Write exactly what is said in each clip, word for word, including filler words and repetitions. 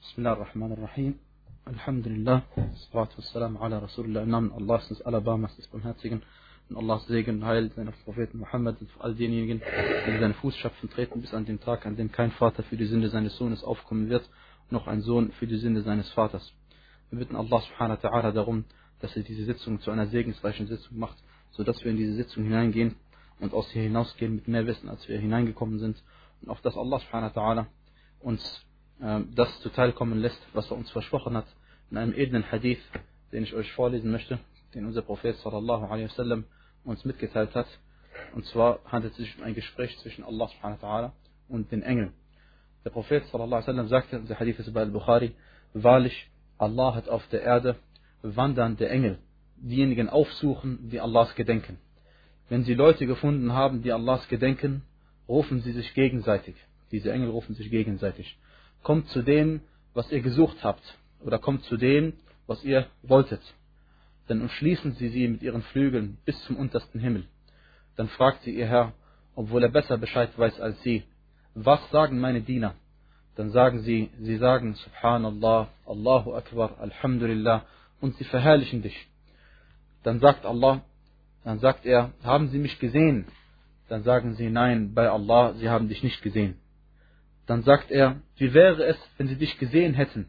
Bismillahirrahmanirrahim. Alhamdulillah. Salatu wassalam ala Rasulullah. Im Namen Allahs des Alabamas des Barmherzigen und Allahs Segen, Heil seines Propheten Muhammad und für all diejenigen, die seine Fußstapfen treten bis an den Tag, an dem kein Vater für die Sünde seines Sohnes aufkommen wird, noch ein Sohn für die Sünde seines Vaters. Wir bitten Allah subhanahu wa ta'ala darum, dass er diese Sitzung zu einer segensreichen Sitzung macht, sodass wir in diese Sitzung hineingehen und aus hier hinausgehen mit mehr Wissen, als wir hineingekommen sind. Und auch, dass Allah subhanahu wa ta'ala uns äh, das zuteilkommen lässt, was er uns versprochen hat, in einem edlen Hadith, den ich euch vorlesen möchte, den unser Prophet sallallahu alaihi wasallam uns mitgeteilt hat. Und zwar handelt es sich um ein Gespräch zwischen Allah subhanahu wa ta'ala und den Engeln. Der Prophet sallallahu alaihi wasallam sagte, der Hadith ist bei Al-Bukhari, wahrlich, Allah hat auf der Erde wandernde Engel, diejenigen aufsuchen, die Allahs gedenken. Wenn sie Leute gefunden haben, die Allahs gedenken, rufen sie sich gegenseitig. Diese Engel rufen sich gegenseitig. Kommt zu dem, was ihr gesucht habt, oder kommt zu dem, was ihr wolltet. Dann umschließen sie sie mit ihren Flügeln bis zum untersten Himmel. Dann fragt sie ihr Herr, obwohl er besser Bescheid weiß als sie, was sagen meine Diener? Dann sagen sie, sie sagen Subhanallah, Allahu Akbar, Alhamdulillah, und sie verherrlichen dich. Dann sagt Allah, dann sagt er, haben sie mich gesehen? Dann sagen sie, nein, bei Allah, sie haben dich nicht gesehen. Dann sagt er, wie wäre es, wenn sie dich gesehen hätten?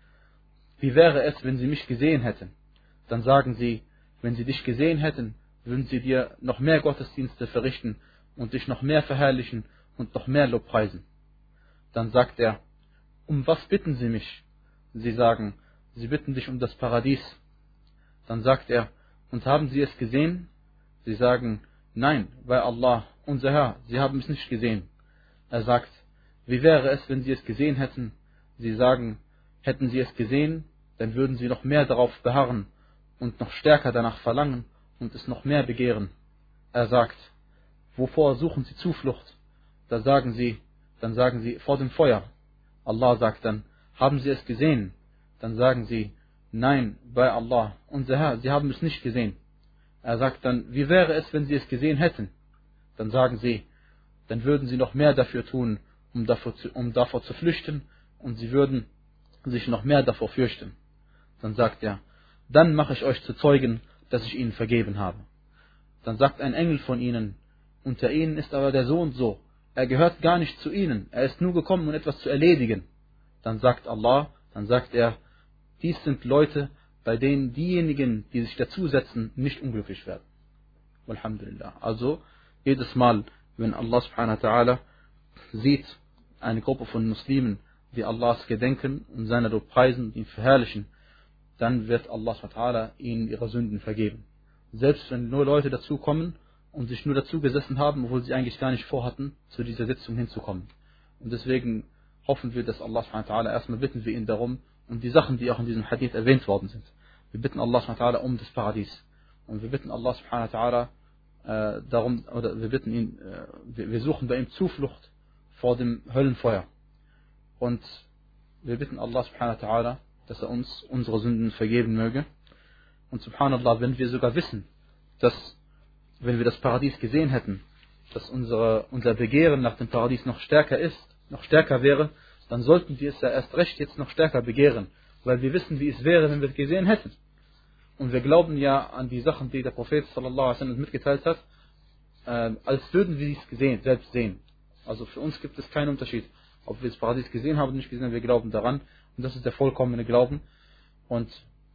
Wie wäre es, wenn sie mich gesehen hätten? Dann sagen sie, wenn sie dich gesehen hätten, würden sie dir noch mehr Gottesdienste verrichten und dich noch mehr verherrlichen und noch mehr Lobpreisen. Dann sagt er, um was bitten sie mich? Sie sagen, sie bitten dich um das Paradies. Dann sagt er, und haben sie es gesehen? Sie sagen, nein, bei Allah, unser Herr, sie haben es nicht gesehen. Er sagt, wie wäre es, wenn sie es gesehen hätten? Sie sagen, hätten sie es gesehen, dann würden sie noch mehr darauf beharren und noch stärker danach verlangen und es noch mehr begehren. Er sagt, wovor suchen sie Zuflucht? Da sagen sie, dann sagen sie, vor dem Feuer. Allah sagt dann, haben sie es gesehen? Dann sagen sie, nein, bei Allah, unser Herr, sie haben es nicht gesehen. Er sagt dann, wie wäre es, wenn sie es gesehen hätten? Dann sagen sie, dann würden sie noch mehr dafür tun, um davor zu, um davor zu flüchten, und sie würden sich noch mehr davor fürchten. Dann sagt er, dann mache ich euch zu Zeugen, dass ich ihnen vergeben habe. Dann sagt ein Engel von ihnen, unter ihnen ist aber der so und so, er gehört gar nicht zu ihnen, er ist nur gekommen, um etwas zu erledigen. Dann sagt Allah, dann sagt er, dies sind Leute, bei denen diejenigen, die sich dazusetzen, nicht unglücklich werden. Alhamdulillah. Also, jedes Mal, wenn Allah subhanahu wa ta'ala sieht, eine Gruppe von Muslimen, die Allahs gedenken und seine Lob preisen und ihn verherrlichen, dann wird Allah subhanahu wa ta'ala ihnen ihre Sünden vergeben. Selbst wenn nur Leute dazukommen und sich nur dazu gesessen haben, obwohl sie eigentlich gar nicht vorhatten, zu dieser Sitzung hinzukommen. Und deswegen hoffen wir, dass Allah subhanahu wa ta'ala, erstmal bitten wir ihn darum, und die Sachen, die auch in diesem Hadith erwähnt worden sind. Wir bitten Allah subhanahu wa ta'ala um das Paradies. Und wir bitten Allah subhanahu wa ta'ala äh, darum, oder wir bitten ihn, äh, wir, wir suchen bei ihm Zuflucht vor dem Höllenfeuer. Und wir bitten Allah subhanahu wa ta'ala, dass er uns unsere Sünden vergeben möge. Und subhanallah, wenn wir sogar wissen, dass, wenn wir das Paradies gesehen hätten, dass unsere, unser Begehren nach dem Paradies noch stärker ist, noch stärker wäre, dann sollten wir es ja erst recht jetzt noch stärker begehren, weil wir wissen, wie es wäre, wenn wir es gesehen hätten. Und wir glauben ja an die Sachen, die der Prophet sallallahu alaihi wasallam mitgeteilt hat, äh, als würden wir es gesehen, selbst sehen. Also für uns gibt es keinen Unterschied, ob wir das Paradies gesehen haben oder nicht gesehen haben, wir glauben daran. Und das ist der vollkommene Glauben. Und,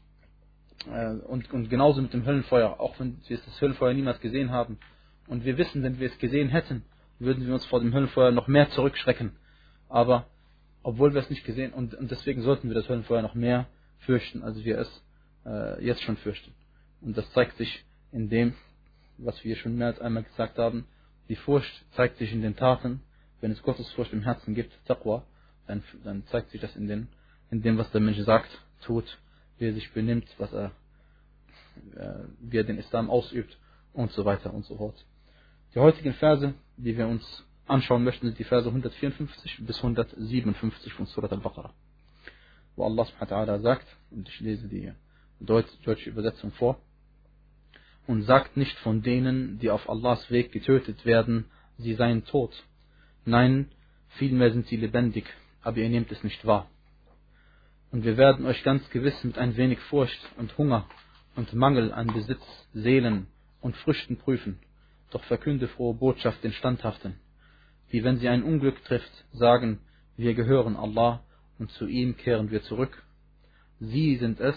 äh, und, und genauso mit dem Höllenfeuer, auch wenn wir das Höllenfeuer niemals gesehen haben. Und wir wissen, wenn wir es gesehen hätten, würden wir uns vor dem Höllenfeuer noch mehr zurückschrecken. Aber obwohl wir es nicht gesehen, und, und deswegen sollten wir das Höllenfeuer noch mehr fürchten, als wir es äh, jetzt schon fürchten. Und das zeigt sich in dem, was wir schon mehr als einmal gesagt haben, die Furcht zeigt sich in den Taten. Wenn es Gottesfurcht im Herzen gibt, Taqwa, dann, dann zeigt sich das in, den, in dem, was der Mensch sagt, tut, wie er sich benimmt, was er, äh, wie er den Islam ausübt und so weiter und so fort. Die heutigen Verse, die wir uns anschauen möchten, sind die Verse hundertvierundfünfzig bis hundertsiebenundfünfzig von Surat al-Baqarah, wo Allah subhanahu wa ta'ala sagt, und ich lese die deutsche Übersetzung vor, und sagt nicht von denen, die auf Allahs Weg getötet werden, sie seien tot. Nein, vielmehr sind sie lebendig, aber ihr nehmt es nicht wahr. Und wir werden euch ganz gewiss mit ein wenig Furcht und Hunger und Mangel an Besitz, Seelen und Früchten prüfen. Doch verkünde frohe Botschaft den Standhaften, die, wenn sie ein Unglück trifft, sagen, wir gehören Allah und zu ihm kehren wir zurück. Sie sind es,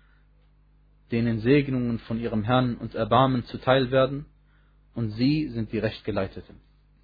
denen Segnungen von ihrem Herrn und Erbarmen zuteil werden, und sie sind die Rechtgeleiteten.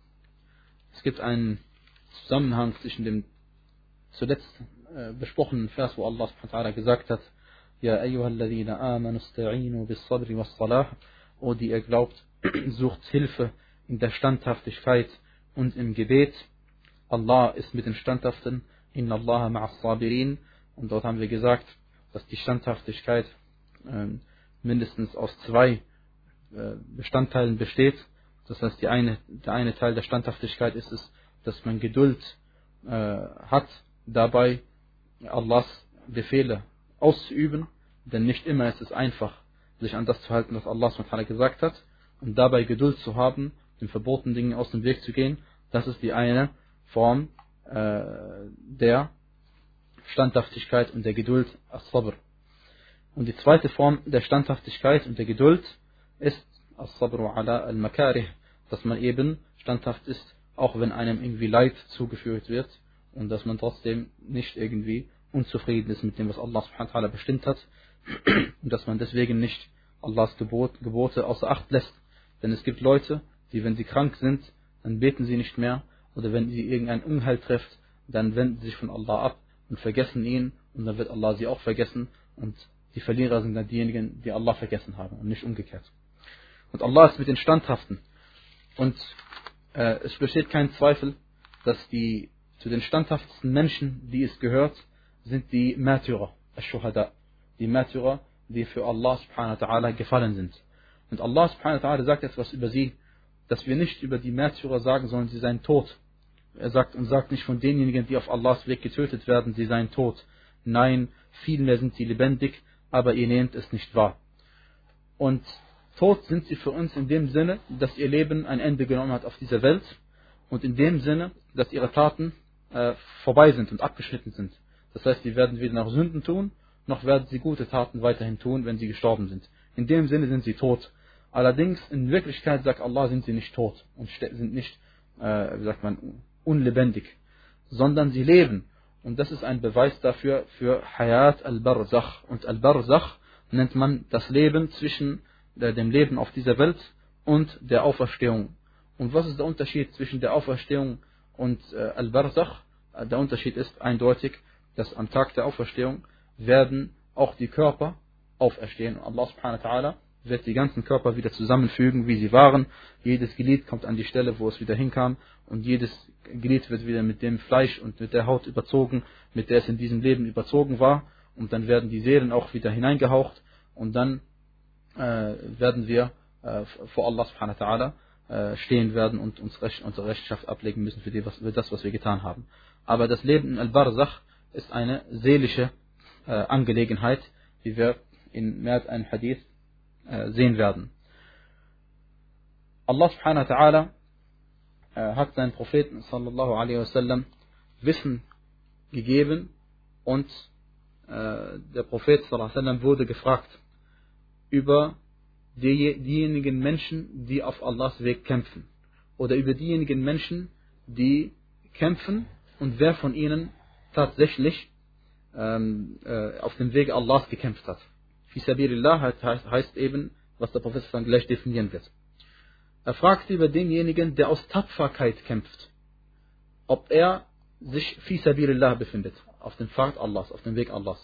Es gibt einen Zusammenhang zwischen dem zuletzt äh, besprochenen Vers, wo Allah subhanahu wa ta'ala gesagt hat, Ja ayyuhalladhina amanu sta'inu bis sabri was salah, O die ihr glaubt, sucht Hilfe in der Standhaftigkeit und im Gebet. Allah ist mit den Standhaften, Inna Allah ma'as sabirin. Und dort haben wir gesagt, dass die Standhaftigkeit äh, mindestens aus zwei äh, Bestandteilen besteht. Das heißt, die eine, der eine Teil der Standhaftigkeit ist es, dass man Geduld äh, hat, dabei Allahs Befehle auszuüben, denn nicht immer ist es einfach, sich an das zu halten, was Allah subhanahu wa ta'ala gesagt hat, und dabei Geduld zu haben, den verbotenen Dingen aus dem Weg zu gehen. Das ist die eine Form äh, der Standhaftigkeit und der Geduld, as-sabr. Und die zweite Form der Standhaftigkeit und der Geduld ist as-sabru ala al-makarih, dass man eben standhaft ist, auch wenn einem irgendwie Leid zugefügt wird, und dass man trotzdem nicht irgendwie unzufrieden ist mit dem, was Allah subhanahu wa ta'ala bestimmt hat, und dass man deswegen nicht Allahs Gebot, Gebote außer Acht lässt. Denn es gibt Leute, die, wenn sie krank sind, dann beten sie nicht mehr, oder wenn sie irgendein Unheil trifft, dann wenden sie sich von Allah ab und vergessen ihn, und dann wird Allah sie auch vergessen, und die Verlierer sind dann diejenigen, die Allah vergessen haben, und nicht umgekehrt. Und Allah ist mit den Standhaften. Und äh, es besteht kein Zweifel, dass die zu den standhaftesten Menschen, die es gehört, sind die Märtyrer, Ash-Shuhada, die Märtyrer, die für Allah subhanahu wa ta'ala gefallen sind. Und Allah subhanahu wa ta'ala sagt etwas über sie, dass wir nicht über die Märtyrer sagen sollen, sie seien tot. Er sagt und sagt nicht von denjenigen, die auf Allahs Weg getötet werden, sie seien tot. Nein, vielmehr sind sie lebendig, aber ihr nehmt es nicht wahr. Und tot sind sie für uns in dem Sinne, dass ihr Leben ein Ende genommen hat auf dieser Welt, und in dem Sinne, dass ihre Taten äh, vorbei sind und abgeschnitten sind. Das heißt, sie werden weder nach Sünden tun, noch werden sie gute Taten weiterhin tun, wenn sie gestorben sind. In dem Sinne sind sie tot. Allerdings, in Wirklichkeit, sagt Allah, sind sie nicht tot und sind nicht, äh, wie sagt man, unlebendig, sondern sie leben. Und das ist ein Beweis dafür, für Hayat al-Barzakh. Und al-Barzakh nennt man das Leben zwischen äh, dem Leben auf dieser Welt und der Auferstehung. Und was ist der Unterschied zwischen der Auferstehung und äh, al-Barzakh? Der Unterschied ist eindeutig, dass am Tag der Auferstehung werden auch die Körper auferstehen. Und Allah subhanahu wa ta'ala wird die ganzen Körper wieder zusammenfügen, wie sie waren. Jedes Glied kommt an die Stelle, wo es wieder hinkam, und jedes Glied wird wieder mit dem Fleisch und mit der Haut überzogen, mit der es in diesem Leben überzogen war. Und dann werden die Seelen auch wieder hineingehaucht, und dann äh, werden wir äh, vor Allah subhanahu wa ta'ala äh, stehen werden und uns Recht, unsere Rechenschaft ablegen müssen für, die, was, für das, was wir getan haben. Aber das Leben in Al-Barzakh ist eine seelische äh, Angelegenheit, wie wir in mehr als einem Hadith äh, sehen werden. Allah subhanahu wa ta'ala äh, hat seinen Propheten sallallahu alaihi wasallam Wissen gegeben, und äh, der Prophet sallallahu alaihi wasallam wurde gefragt über die, diejenigen Menschen, die auf Allahs Weg kämpfen, oder über diejenigen Menschen, die kämpfen, und wer von ihnen tatsächlich ähm, äh, auf dem Wege Allahs gekämpft hat. Fi sabilillah heißt, heißt eben, was der Prophet dann gleich definieren wird. Er fragte über denjenigen, der aus Tapferkeit kämpft, ob er sich fi sabilillah befindet, auf dem Pfad Allahs, auf dem Weg Allahs.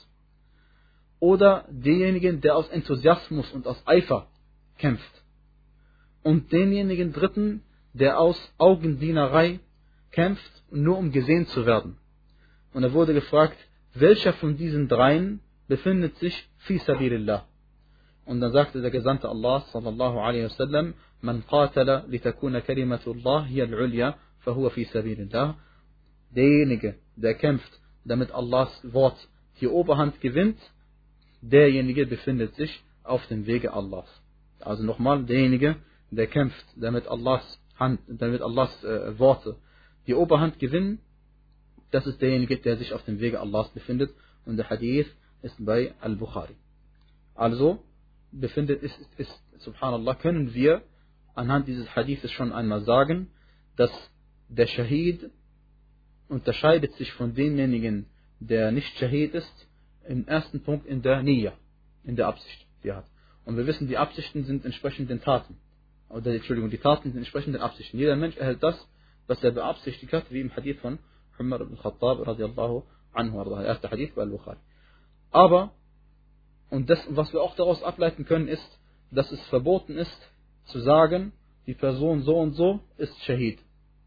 Oder denjenigen, der aus Enthusiasmus und aus Eifer kämpft. Und denjenigen dritten, der aus Augendienerei kämpft, nur um gesehen zu werden. Und er wurde gefragt, welcher von diesen dreien befindet sich fi sabilillah? Und dann sagte der Gesandte Allah sallallahu alaihi wasallam, man qatala litakuna kalimatullah hiya al-ulya fahuwa fi sabilillah. Derjenige, der kämpft, damit Allahs Wort die Oberhand gewinnt, derjenige befindet sich auf dem Wege Allahs. Also nochmal, derjenige, der kämpft, damit Allahs Hand, damit Allahs äh, Worte die Oberhand gewinnen, das ist derjenige, der sich auf dem Wege Allahs befindet. Und der Hadith ist bei Al-Bukhari. Also befindet ist, ist, subhanallah, können wir anhand dieses Hadithes schon einmal sagen, dass der Shahid unterscheidet sich von demjenigen, der nicht Shahid ist, im ersten Punkt in der Niyya, in der Absicht, die er hat. Und wir wissen, die Absichten sind entsprechend den Taten. Oder, Entschuldigung, die Taten sind entsprechend den Absichten. Jeder Mensch erhält das, was er beabsichtigt hat, wie im Hadith von Umar ibn Khattab radiallahu anhu, der erste Hadith bei Al-Bukhari. Aber, und das, was wir auch daraus ableiten können, ist, dass es verboten ist, zu sagen, die Person so und so ist Shahid.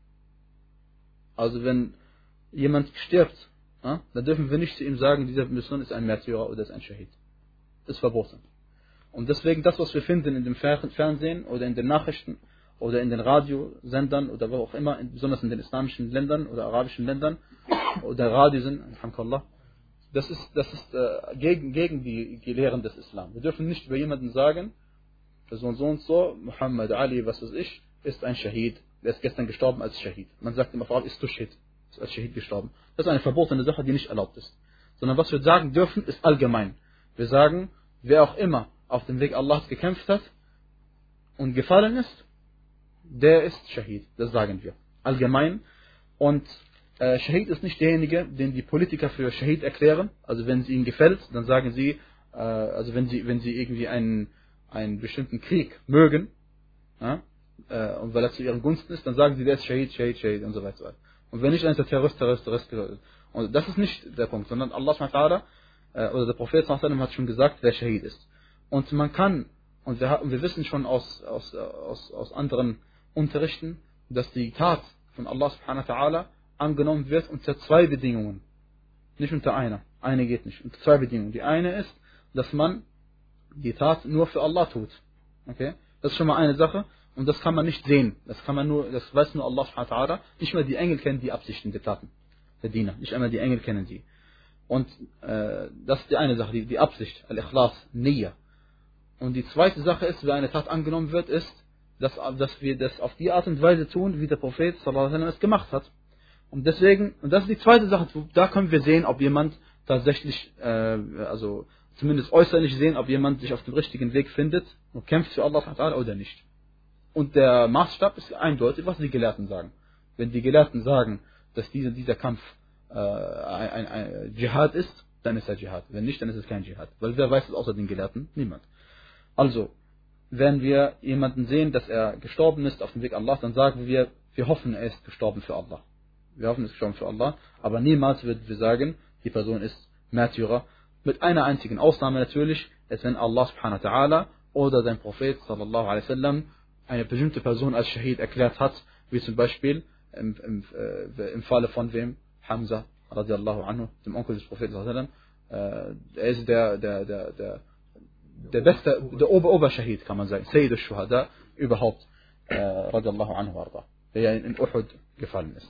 Also wenn jemand stirbt, ja, dann dürfen wir nicht zu ihm sagen, dieser Person ist ein Märtyrer oder ist ein Shahid. Das ist verboten. Und deswegen das, was wir finden in dem Fernsehen oder in den Nachrichten oder in den Radiosendern oder wo auch immer, besonders in den islamischen Ländern oder arabischen Ländern oder Radiosendern, alhamdulillah, das ist, das ist äh, gegen, gegen die, die Lehren des Islam. Wir dürfen nicht über jemanden sagen, Person so und so, Muhammad Ali, was weiß ich, ist ein Shahid, der ist gestern gestorben als Shahid. Man sagt immer, vor allem ist Tushid, ist als Shahid gestorben. Das ist eine verbotene Sache, die nicht erlaubt ist. Sondern was wir sagen dürfen, ist allgemein. Wir sagen, wer auch immer auf dem Weg Allahs gekämpft hat und gefallen ist, der ist Shahid. Das sagen wir. Allgemein. Und äh, Shahid ist nicht derjenige, den die Politiker für Shahid erklären. Also wenn es ihnen gefällt, dann sagen sie, äh, also wenn sie, wenn sie irgendwie einen, einen bestimmten Krieg mögen, ja, äh, und weil er zu ihren Gunsten ist, dann sagen sie, der ist Shahid, Shahid, Shahid und so weiter. Und wenn nicht, dann ist der Terrorist, Terrorist, Terrorist. Und das ist nicht der Punkt, sondern Allah subhanahu wa ta'ala, äh, oder der Prophet sallallahu alaihi wasallam hat schon gesagt, wer Shahid ist. Und man kann, und wir, und wir wissen schon aus, aus, aus, aus anderen Unterrichten, dass die Tat von Allah subhanahu wa ta'ala angenommen wird unter zwei Bedingungen. Nicht unter einer. Eine geht nicht. Unter zwei Bedingungen. Die eine ist, dass man die Tat nur für Allah tut. Okay? Das ist schon mal eine Sache. Und das kann man nicht sehen. Das kann man nur, das weiß nur Allah subhanahu wa ta'ala. Nicht mal die Engel kennen die Absichten der Taten. Der Diener. Nicht einmal die Engel kennen die. Und äh, das ist die eine Sache, die, die Absicht. Al-Ikhlas, Niyya. Und die zweite Sache ist, wenn eine Tat angenommen wird, ist, dass, dass wir das auf die Art und Weise tun, wie der Prophet sallallahu alaihi wasallam es gemacht hat. Und deswegen, und das ist die zweite Sache, da können wir sehen, ob jemand tatsächlich, äh, also zumindest äußerlich sehen, ob jemand sich auf dem richtigen Weg findet und kämpft für Allah oder nicht. Und der Maßstab ist eindeutig, was die Gelehrten sagen. Wenn die Gelehrten sagen, dass dieser, dieser Kampf äh, ein, ein, ein Dschihad ist, dann ist er Dschihad. Wenn nicht, dann ist es kein Dschihad. Weil wer weiß es außer den Gelehrten? Niemand. Also, wenn wir jemanden sehen, dass er gestorben ist auf dem Weg Allah, dann sagen wir, wir hoffen, er ist gestorben für Allah. Wir hoffen, er ist gestorben für Allah, aber niemals würden wir sagen, die Person ist Märtyrer. Mit einer einzigen Ausnahme natürlich, ist wenn Allah subhanahu wa ta'ala oder sein Prophet sallallahu alaihi wasallam eine bestimmte Person als Shahid erklärt hat, wie zum Beispiel im, im, äh, im Falle von wem? Hamza radiallahu anhu, dem Onkel des Propheten sallallahu alaihi wasallam. Äh, er ist der, der, der, der der beste, der Ober-Ober-Shahid, kann man sagen, Sayyid al-Shuhada überhaupt, äh, radiallahu anhu warda, der ja in Uhud gefallen ist.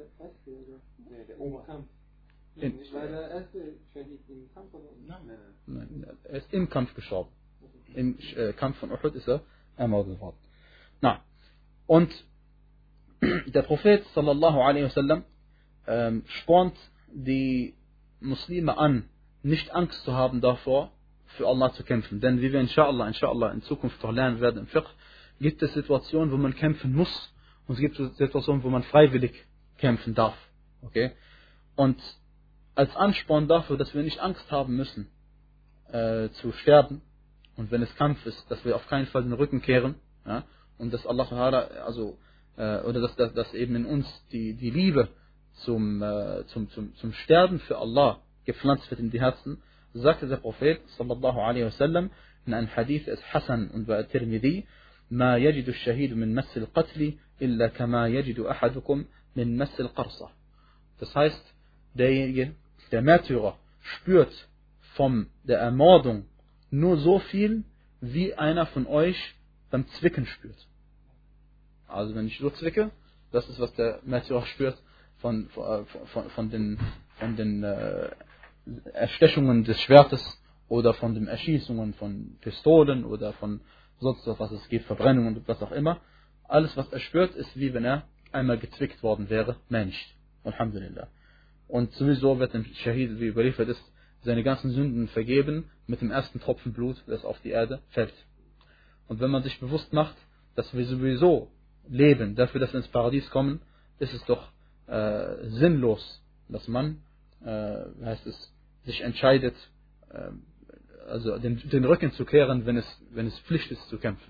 Der Oberkampf. Nicht war der erste Shahid im Kampf oder? Nein, nein, er ist im Kampf gestorben. Im äh, Kampf von Uhud ist er ermordet worden. Na, und der Prophet sallallahu alaihi wasallam ähm, spornt die Muslime an, nicht Angst zu haben davor, für Allah zu kämpfen. Denn wie wir inshallah, inshallah in Zukunft noch lernen werden im Fiqh, gibt es Situationen, wo man kämpfen muss und es gibt Situationen, wo man freiwillig kämpfen darf. Okay? Und als Ansporn dafür, dass wir nicht Angst haben müssen, äh, zu sterben und wenn es Kampf ist, dass wir auf keinen Fall den Rücken kehren, ja, und dass Allah also äh, oder dass, dass, dass eben in uns die, die Liebe zum, äh, zum, zum, zum Sterben für Allah gepflanzt wird in die Herzen, sagte der Prophet sallallahu alaihi wasallam in einem Hadith es Hassan und bei Tirmidhi ما يجد الشهيد من مس القتل إلا كما يجد أحدكم من مس القرصة. Das heißt, derjenige, der Märtyrer spürt von der Ermordung nur so viel, wie einer von euch beim Zwicken spürt. Also wenn ich so zwicke, das ist was der Märtyrer spürt von, von, von, von den, von den äh, Erstechungen des Schwertes oder von den Erschießungen von Pistolen oder von sonst was es geht, Verbrennungen und was auch immer. Alles was er spürt, ist wie wenn er einmal gezwickt worden wäre, mehr nicht. Alhamdulillah. Und sowieso wird dem Shahid, wie überliefert ist, seine ganzen Sünden vergeben mit dem ersten Tropfen Blut, das auf die Erde fällt. Und wenn man sich bewusst macht, dass wir sowieso leben, dafür, dass wir ins Paradies kommen, ist es doch äh, sinnlos, dass man, äh, heißt es, sich entscheidet, äh, also den, den Rücken zu kehren, wenn es, wenn es Pflicht ist zu kämpfen.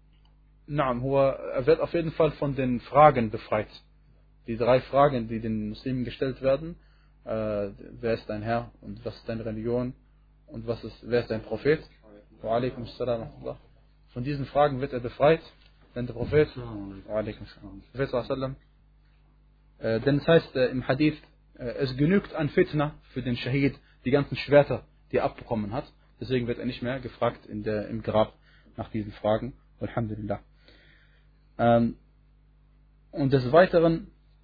Naam, er wird auf jeden Fall von den Fragen befreit. Die drei Fragen, die den Muslimen gestellt werden, äh, wer ist dein Herr und was ist deine Religion und was ist, wer ist dein Prophet? Wa alaikum assalam wa rahmatullah. Von diesen Fragen wird er befreit, denn der Prophet, wa alaikum assalam, Prophet sallallahu alaihi wasallam, äh, denn es heißt äh, im Hadith, äh, es genügt an Fitna für den Shahid, die ganzen Schwerter, die er abbekommen hat. Deswegen wird er nicht mehr gefragt in der, im Grab nach diesen Fragen. Alhamdulillah. Ähm, und des Weiteren,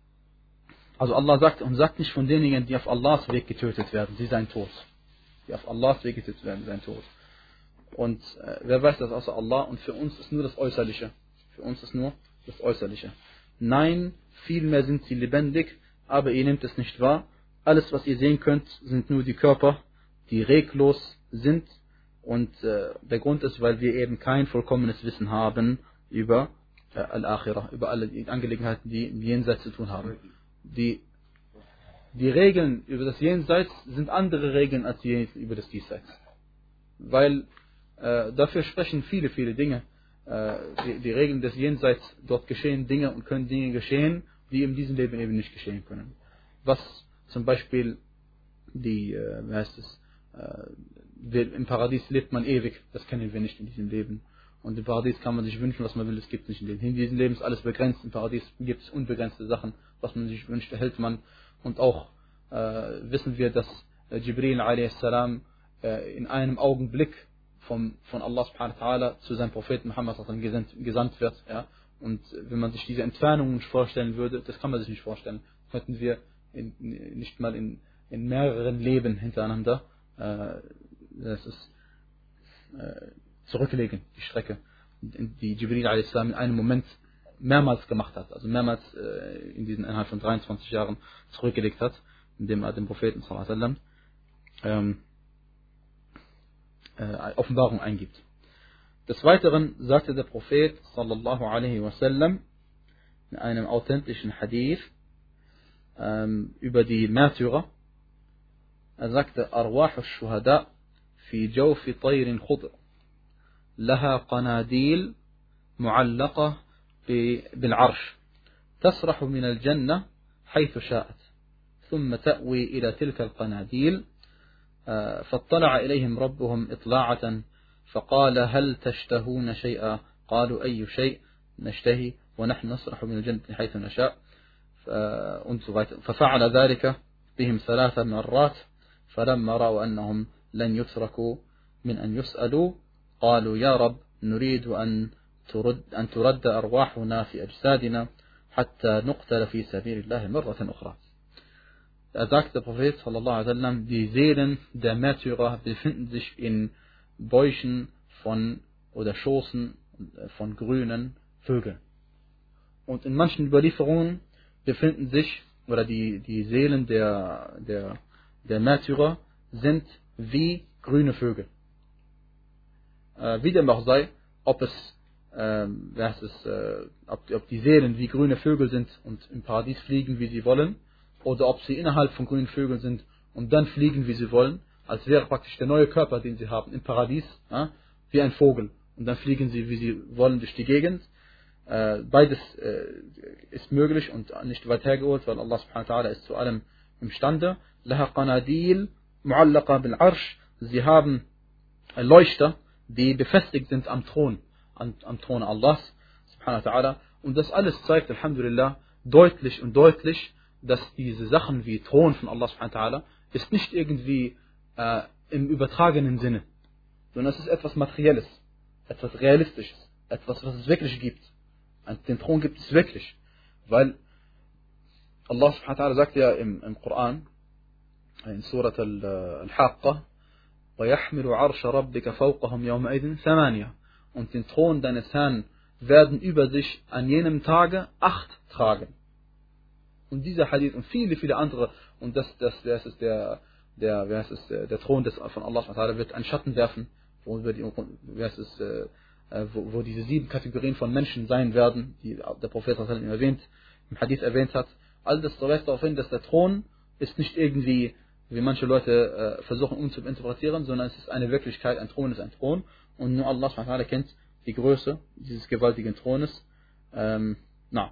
also Allah sagt und sagt nicht von denjenigen, die auf Allahs Weg getötet werden, sie seien tot. Die auf Allahs Weg getötet werden, seien tot. Und äh, wer weiß das außer Allah? Und für uns ist nur das Äußerliche. Für uns ist nur das Äußerliche. Nein, vielmehr sind sie lebendig, aber ihr nehmt es nicht wahr. Alles, was ihr sehen könnt, sind nur die Körper, die reglos sind. Und äh, der Grund ist, weil wir eben kein vollkommenes Wissen haben über äh, Al-Akhirah, über alle die Angelegenheiten, die im Jenseits zu tun haben. Die, die Regeln über das Jenseits sind andere Regeln als die über das Diesseits. Weil äh, dafür sprechen viele, viele Dinge. Äh, die, die Regeln des Jenseits, dort geschehen Dinge und können Dinge geschehen, die in diesem Leben eben nicht geschehen können. Was zum Beispiel die, äh, wie heißt es, äh, im Paradies lebt man ewig, das kennen wir nicht in diesem Leben. Und im Paradies kann man sich wünschen, was man will, es gibt nicht in dem. In diesem Leben ist alles begrenzt, im Paradies gibt es unbegrenzte Sachen, was man sich wünscht, erhält man. Und auch äh, wissen wir, dass äh, Jibril a s. Äh, in einem Augenblick vom, von Allah subhanahu wa ta'ala zu seinem Propheten Muhammad gesandt, gesandt wird. Ja? Und wenn man sich diese Entfernung nicht vorstellen würde, das kann man sich nicht vorstellen, könnten wir in, nicht mal in, in mehreren Leben hintereinander äh, das ist, äh, zurücklegen, die Strecke, die Jibril a s. in einem Moment mehrmals gemacht hat, also mehrmals äh, in diesen innerhalb von dreiundzwanzig Jahren zurückgelegt hat, indem er dem Propheten sallallahu alaihi wasallam ähm, äh, Offenbarung eingibt. Des Weiteren sagte der Prophet sallallahu alaihi wasallam in einem authentischen Hadith ähm, über die Märtyrer, er sagte: Arwah al-Shuhada fi jawfi tayrin khudr laha qanadil mu'allaqa بالعرش تسرح من الجنة حيث شاءت ثم تأوي إلى تلك القناديل فاطلع إليهم ربهم إطلاعة فقال هل تشتهون شيئا قالوا أي شيء نشتهي ونحن نسرح من الجنة حيث نشاء ففعل ذلك بهم ثلاث مرات فلما رأوا أنهم لن يتركوا من أن يسألوا قالوا يا رب نريد أن ترد أن ترد أرواحنا في أجسادنا حتى نقتل في سبيل الله مرة أخرى. Da sagt der Prophet sallallahu alaihi wasallam, die Seelen der Märtyrer befinden sich in Bäuchen von oder Schoßen von grünen Vögeln. Und in manchen Überlieferungen befinden sich, oder die, die Seelen der, der, der Märtyrer sind wie grüne Vögel. Äh, wie dem auch sei, ob es Ähm, das ist, äh, ob, ob die Seelen wie grüne Vögel sind und im Paradies fliegen, wie sie wollen, oder ob sie innerhalb von grünen Vögeln sind und dann fliegen, wie sie wollen, als wäre praktisch der neue Körper, den sie haben im Paradies, ja, wie ein Vogel. Und dann fliegen sie, wie sie wollen, durch die Gegend. Äh, beides äh, ist möglich und nicht weit hergeholt, weil Allah subhanahu wa ta'ala ist zu allem imstande. Laha qanadil mu'allaqa bil arsh. Sie haben Leuchter, die befestigt sind am Thron. Am, am Thron Allahs subhanahu wa ta'ala. Und das alles zeigt, Alhamdulillah, deutlich und deutlich, dass diese Sachen wie Thron von Allah subhanahu wa ta'ala ist nicht irgendwie äh, im übertragenen Sinne, sondern es ist etwas Materielles, etwas Realistisches, etwas, was es wirklich gibt. Und den Thron gibt es wirklich, weil Allah subhanahu wa ta'ala sagt ja im, im Koran, in Surat Al-Haqqa, وَيَحْمِلُ عَرْشَ رَبِّكَ فَوْقَهُمْ يَوْمَئِذٍ ثَمَانِيَةٌ. Und den Thron deines Herrn werden über sich an jenem Tage acht tragen. Und dieser Hadith und viele, viele andere, und das, das, das ist der, der, wer ist es, der Thron des, von Allah subhanahu wa ta'ala wird einen Schatten werfen, wo, die, wer ist es, äh, wo, wo diese sieben Kategorien von Menschen sein werden, die der Prophet erwähnt, im Hadith erwähnt hat. All das weist darauf hin, dass der Thron ist nicht irgendwie, wie manche Leute äh, versuchen umzuinterpretieren, sondern es ist eine Wirklichkeit, ein Thron ist ein Thron, und nur Allah subhanahu wa ta'ala kennt die Größe dieses gewaltigen Thrones. Ähm, na.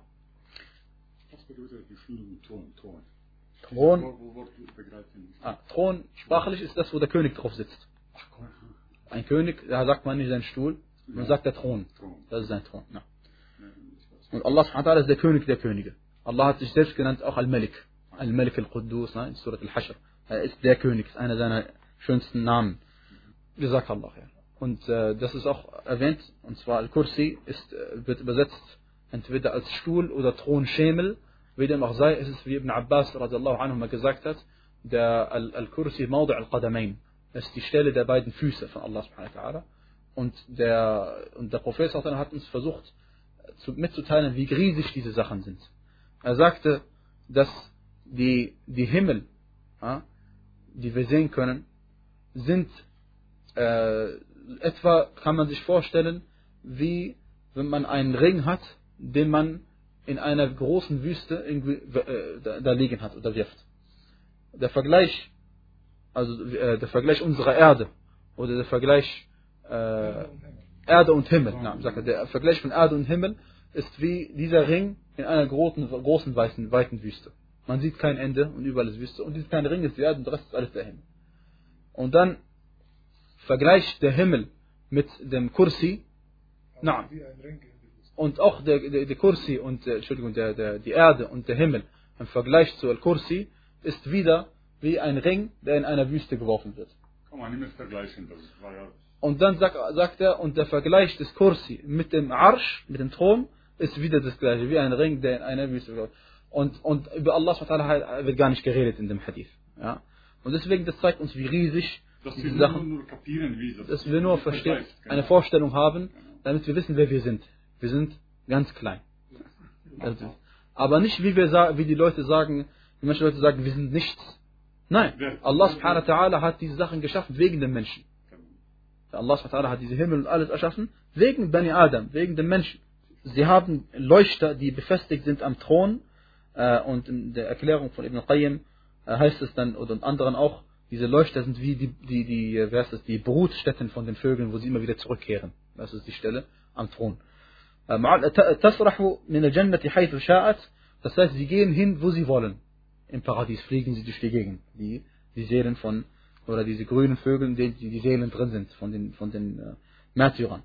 Was bedeutet die Führung Thron? Thron. Thron, Wo, wo, wo begreifen? ah, Thron, sprachlich ist das, wo der König drauf sitzt. Ach, Gott. Ein König, da sagt man nicht sein Stuhl, man sagt der Thron. Thron. Das ist sein Thron. Ja. Ja, ich weiß. Und Allah subhanahu wa ta'ala ist der König der Könige. Allah hat sich selbst genannt auch Al-Malik. Al-Malik al-Quddus, in Surat Al-Hashr. Er ist der König, ist einer seiner schönsten Namen. Gesagt Allah, ja. Und äh, das ist auch erwähnt, und zwar Al-Kursi ist, äh, wird übersetzt entweder als Stuhl oder Thronschemel. Wie dem auch sei, ist es wie Ibn Abbas radiallahu anhu mal gesagt hat, der Al-Kursi Mawdi' al-Qadamain. Das ist die Stelle der beiden Füße von Allah subhanahu wa ta'ala. Und der, und der Prophet hat uns versucht zu, mitzuteilen, wie riesig diese Sachen sind. Er sagte, dass die, die Himmel, ja, die wir sehen können, sind äh, etwa, kann man sich vorstellen, wie wenn man einen Ring hat, den man in einer großen Wüste irgendwie, äh, da, da liegen hat oder wirft. Der Vergleich, also äh, der Vergleich unserer Erde oder der Vergleich äh, Erde und Himmel, na, sagt er, der Vergleich von Erde und Himmel ist wie dieser Ring in einer großen, großen weißen, weiten Wüste. Man sieht kein Ende und überall ist Wüste. Und dieser kleine Ring ist die Erde und der Rest ist alles der Himmel. Und dann vergleicht der Himmel mit dem Kursi. Na, und auch der, der, der Kursi und äh, Entschuldigung, der, der, die Erde und der Himmel im Vergleich zu Al-Kursi ist wieder wie ein Ring, der in einer Wüste geworfen wird. Kann man nicht mehr vergleichen. Das war ja Und dann sagt, sagt er, und der Vergleich des Kursi mit dem Arsch, mit dem Thron, ist wieder das gleiche, wie ein Ring, der in einer Wüste wird. Und, und über Allah subhanahu wa ta'ala wird gar nicht geredet in dem Hadith. Ja? Und deswegen, das zeigt uns, wie riesig dass diese wir Sachen, nur, nur kapieren, wie das dass wir nur verstehen, genau. eine Vorstellung haben, damit wir wissen, wer wir sind. Wir sind ganz klein. Also, aber nicht, wie, wir, wie die Leute sagen, wie manche Leute sagen, wir sind nichts. Nein, Allah subhanahu wa ta'ala hat diese Sachen geschaffen wegen den Menschen. Allah subhanahu wa ta'ala hat diese Himmel und alles erschaffen wegen Bani Adam, wegen den Menschen. Sie haben Leuchter, die befestigt sind am Thron, äh, und in der Erklärung von Ibn Qayyim äh, heißt es dann, oder und anderen auch, diese Leuchter sind wie die, die, die, wer ist das, die Brutstätten von den Vögeln, wo sie immer wieder zurückkehren. Das ist die Stelle am Thron. Das heißt, sie gehen hin, wo sie wollen. Im Paradies fliegen sie durch die Gegend. Die, die Seelen von, oder diese grünen Vögel, in denen die, die Seelen drin sind, von den, von den äh, Märtyrern.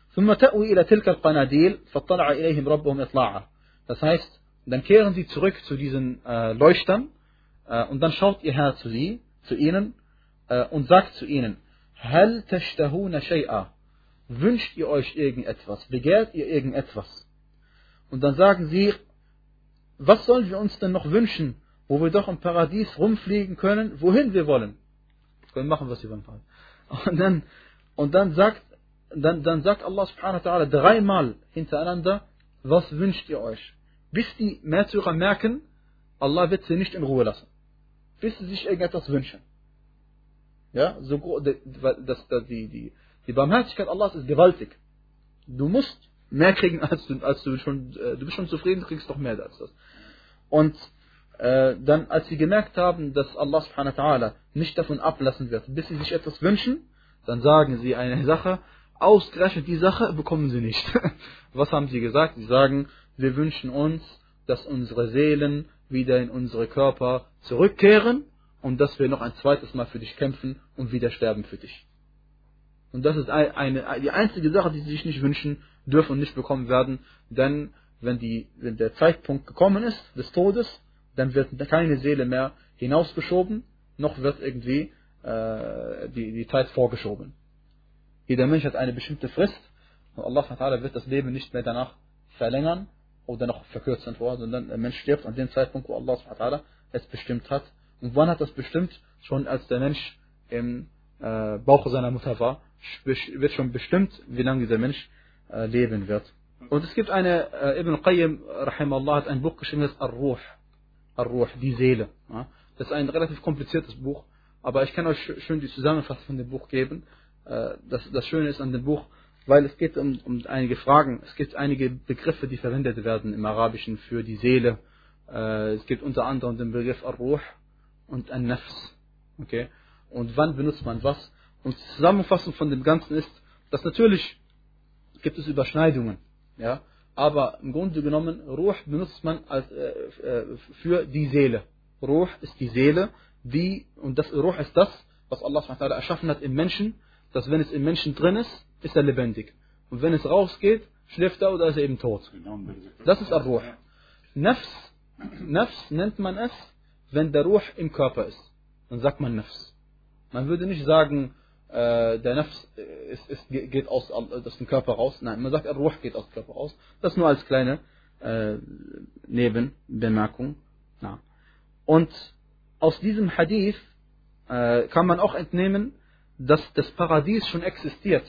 Das heißt, dann kehren sie zurück zu diesen äh, Leuchtern, äh, und dann schaut ihr Herr zu sie, zu ihnen, äh, und sagt zu ihnen, Hal tashtahuna shay'a? Wünscht ihr euch irgendetwas? Begehrt ihr irgendetwas? Und dann sagen sie, was sollen wir uns denn noch wünschen, wo wir doch im Paradies rumfliegen können, wohin wir wollen? Wir können machen, was wir wollen. Und dann, und dann sagt, dann, dann sagt Allah subhanahu wa ta'ala dreimal hintereinander, was wünscht ihr euch? Bis die Märtyrer merken, Allah wird sie nicht in Ruhe lassen. Bis sie sich irgendetwas wünschen. Ja, so, das, das, die, die, die Barmherzigkeit Allahs ist gewaltig. Du musst mehr kriegen, als du, als du schon, du bist schon zufrieden, du kriegst doch mehr als das. Und äh, dann, als sie gemerkt haben, dass Allah subhanahu wa ta'ala nicht davon ablassen wird, bis sie sich etwas wünschen, dann sagen sie eine Sache, ausgerechnet die Sache bekommen sie nicht. Was haben sie gesagt? Sie sagen, wir wünschen uns, dass unsere Seelen wieder in unsere Körper zurückkehren und dass wir noch ein zweites Mal für dich kämpfen und wieder sterben für dich. Und das ist eine, eine, die einzige Sache, die sie sich nicht wünschen, dürfen und nicht bekommen werden, denn wenn, die, wenn der Zeitpunkt gekommen ist, des Todes, dann wird keine Seele mehr hinausgeschoben, noch wird irgendwie äh, die, die Zeit vorgeschoben. Jeder Mensch hat eine bestimmte Frist und Allah wird das Leben nicht mehr danach verlängern oder noch verkürzen vor, sondern der Mensch stirbt an dem Zeitpunkt, wo Allah es bestimmt hat. Und wann hat das bestimmt? Schon als der Mensch im äh, Bauch seiner Mutter war, wird schon bestimmt, wie lange dieser Mensch äh, leben wird. Und es gibt eine, äh, Ibn Qayyim, rahimallah, hat ein Buch geschrieben, das Ar-Ruh. Ar-Ruh, die Seele. Ja. Das ist ein relativ kompliziertes Buch, aber ich kann euch schön die Zusammenfassung von dem Buch geben. Das, das Schöne ist an dem Buch, weil es geht um, um einige Fragen, es gibt einige Begriffe, die verwendet werden im Arabischen für die Seele. Es gibt unter anderem den Begriff Ar-Ruh und An-Nafs. Okay? Und wann benutzt man was? Und die Zusammenfassung von dem Ganzen ist, dass natürlich gibt es Überschneidungen, ja, aber im Grunde genommen, Ruh benutzt man als, äh, äh, für die Seele. Ruh ist die Seele, die, und das Ruh ist das, was Allah subhanahu wa ta'ala erschaffen hat im Menschen, dass wenn es im Menschen drin ist, ist er lebendig. Und wenn es rausgeht, schläft er oder ist er eben tot. Das ist Ar-Ruh. Nafs, Nafs nennt man es, wenn der Ruh im Körper ist. Dann sagt man Nafs. Man würde nicht sagen, äh, der Nafs ist, ist, geht aus, aus dem Körper raus. Nein, man sagt, der Ruh geht aus dem Körper raus. Das nur als kleine äh, Nebenbemerkung. Na. Und aus diesem Hadith äh, kann man auch entnehmen, dass das Paradies schon existiert.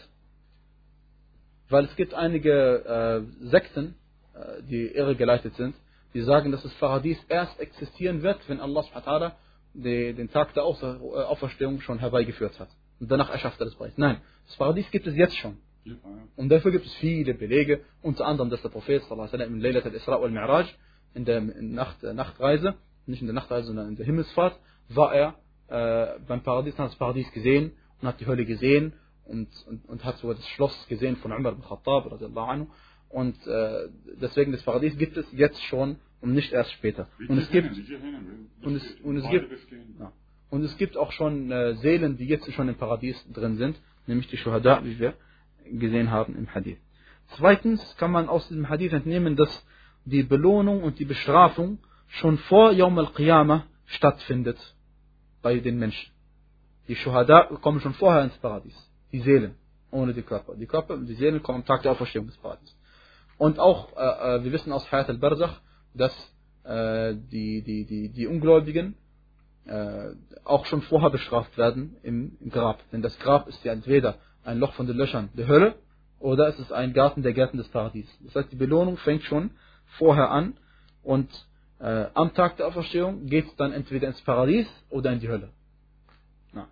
Weil es gibt einige äh, Sekten, äh, die irregeleitet sind, die sagen, dass das Paradies erst existieren wird, wenn Allah subhanahu wa ta'ala den Tag der Auferstehung schon herbeigeführt hat. Und danach erschafft er das Paradies. Nein, das Paradies gibt es jetzt schon. Und dafür gibt es viele Belege, unter anderem, dass der Prophet sallallahu alaihi wasallam in Laylat al-Isra wal Mi'raj, in der Nacht, äh, Nachtreise, nicht in der Nachtreise, sondern in der Himmelsfahrt, war er äh, beim Paradies, hat das Paradies gesehen und hat die Hölle gesehen und, und, und hat sogar das Schloss gesehen von Umar ibn Khattab radiallahu anhu. Und äh, deswegen das Paradies gibt es jetzt schon und nicht erst später. Und es gibt und es, und es gibt ja, und es gibt auch schon äh, Seelen, die jetzt schon im Paradies drin sind, nämlich die Shuhada, wie wir gesehen haben im Hadith. Zweitens kann man aus diesem Hadith entnehmen, dass die Belohnung und die Bestrafung schon vor Yawm al-Qiyamah stattfindet bei den Menschen. Die Shuhada kommen schon vorher ins Paradies. Die Seelen, ohne die Körper. Die Körper und die Seelen kommen am Tag der Auferstehung ins Paradies. Und auch, äh, wir wissen aus Hayat al-Barzakh, dass äh, die, die, die, die Ungläubigen äh, auch schon vorher bestraft werden im, im Grab. Denn das Grab ist ja entweder ein Loch von den Löchern der Hölle oder es ist ein Garten der Gärten des Paradies. Das heißt, die Belohnung fängt schon vorher an und äh, am Tag der Auferstehung geht es dann entweder ins Paradies oder in die Hölle. Ja.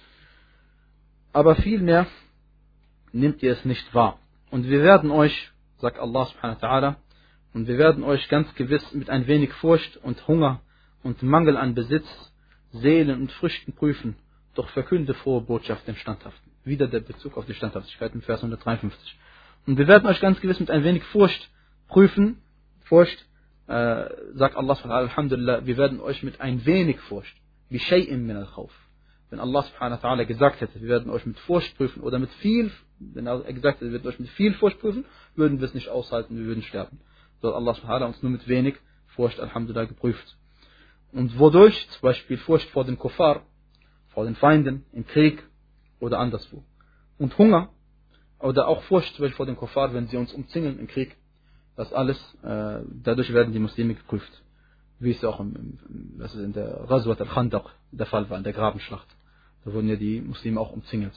Aber vielmehr nehmt ihr es nicht wahr. Und wir werden euch, sagt Allah subhanahu wa ta'ala, und wir werden euch ganz gewiss mit ein wenig Furcht und Hunger und Mangel an Besitz, Seelen und Früchten prüfen, doch verkünde frohe Botschaft den Standhaften. Wieder der Bezug auf die Standhaftigkeit im Vers hundertdreiundfünfzig. Und wir werden euch ganz gewiss mit ein wenig Furcht prüfen. Furcht, äh, sagt Allah subhanahu wa ta'ala, Alhamdulillah, wir werden euch mit ein wenig Furcht, wie Shay'in min al-Khawf. Wenn Allah subhanahu wa ta'ala gesagt hätte, wir werden euch mit Furcht prüfen oder mit viel, wenn er gesagt hätte, wir werden euch mit viel Furcht prüfen, würden wir es nicht aushalten, wir würden sterben. So hat Allah subhanahu wa ta'ala uns nur mit wenig Furcht, Alhamdulillah, geprüft. Und wodurch? Zum Beispiel Furcht vor den Kuffar, vor den Feinden, im Krieg oder anderswo. Und Hunger oder auch Furcht zum Beispiel vor den Kuffar, wenn sie uns umzingeln im Krieg. Das alles, äh, dadurch werden die Muslime geprüft. Wie es auch im, im, das ist in der Ghazwat al-Khandaq der Fall war, in der Grabenschlacht. Da wurden ja die Muslime auch umzingelt.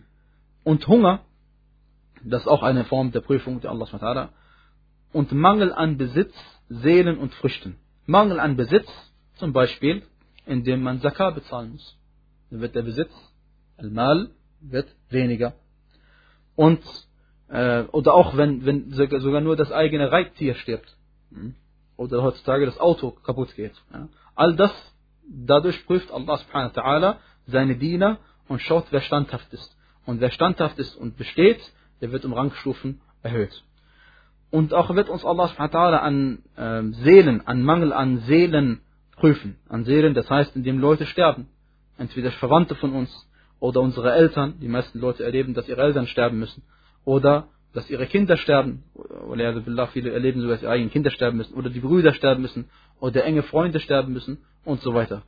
Und Hunger, das ist auch eine Form der Prüfung der Allah subhanahu wa ta'ala. Und Mangel an Besitz, Seelen und Früchten. Mangel an Besitz, zum Beispiel, indem man Zakah bezahlen muss. Dann wird der Besitz, Al-Mal, wird weniger. Und, äh, oder auch wenn, wenn sogar nur das eigene Reittier stirbt. Oder heutzutage das Auto kaputt geht. Ja. All das, dadurch prüft Allah subhanahu wa ta'ala seine Diener und schaut, wer standhaft ist. Und wer standhaft ist und besteht, der wird um Rangstufen erhöht. Und auch wird uns Allah subhanahu wa ta'ala an äh, Seelen, an Mangel an Seelen prüfen. An Seelen, das heißt, indem Leute sterben. Entweder Verwandte von uns oder unsere Eltern. Die meisten Leute erleben, dass ihre Eltern sterben müssen. Oder dass ihre Kinder sterben. Oder viele erleben sogar, dass ihre eigenen Kinder sterben müssen. Oder die Brüder sterben müssen. Oder enge Freunde sterben müssen. Und so weiter.